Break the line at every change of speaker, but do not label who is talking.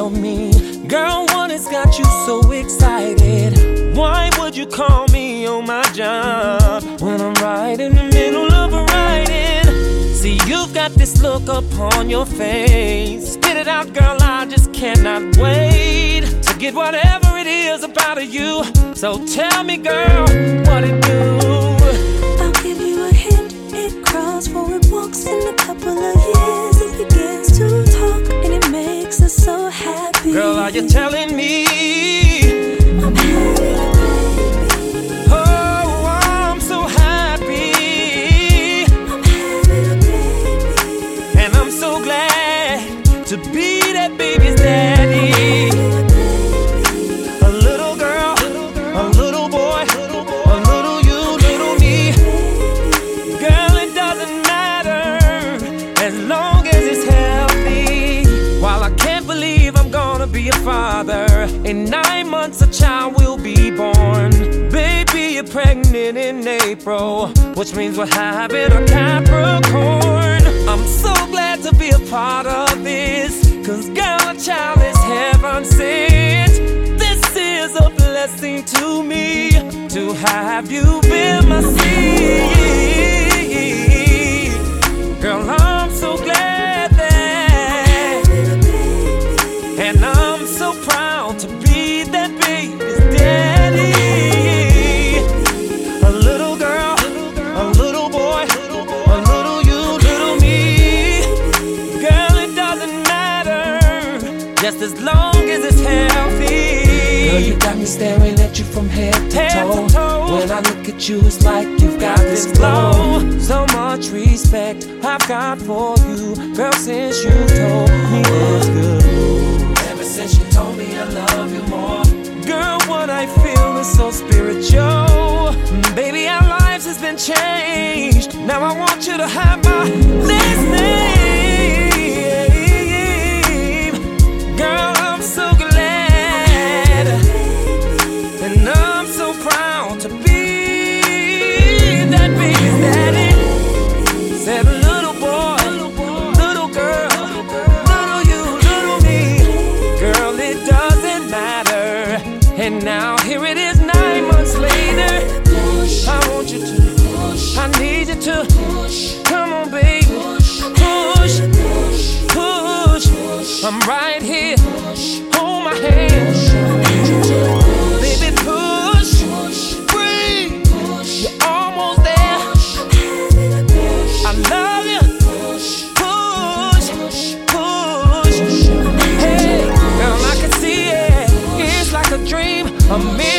tell me, girl, what has got you so excited? Why would you call me on my job when I'm right in the middle of a riding? See, you've got this look upon your face. Spit it out, girl, I just cannot wait to get whatever it is about you. So tell me, girl, what it do?
I'll give you a hint. It crawls forward, walks in a couple of years. It begins to talk and it makes us so happy.
Girl, are you telling me
I'm having a baby?
Oh, I'm so happy.
I'm having a baby.
And I'm so glad to be that baby's daddy. A little girl, a little boy, a little you, little me. Girl, it doesn't matter as long as it's healthy. While I can't believe I'm gonna be a father, in 9 months a child will be born. Baby, you're pregnant in April, which means we're having a Capricorn. I'm so glad to be a part of this, cause girl, a child is heaven sent. This is a blessing to me, to have you in my seat. Girl, I'm so glad that, and I'm so proud to be that baby's daddy. A little girl, a little boy, a little you, little me. Girl, it doesn't matter, just as long as it's healthy. Girl, you got me staring at you from head to toe. When I look at you, it's like you've got this glow. So much respect I've got for you, girl, since you told me it's good. Ever since you told me I love you more, girl, what I feel is so spiritual. Baby, our lives has been changed. Now I want you to have my last name. Girl, I'm so glad, and I'm so proud to be that baby's daddy. Said little boy, little girl, little you, little me. Girl, it doesn't matter. And now here it is 9 months later. I want you to, I need you to. Come on, baby. Push, push. I'm right here. Hold my hand. Baby, push, breathe. You're almost there. I love you. Push, push. Hey, girl, I can see it. It's like a dream. I'm in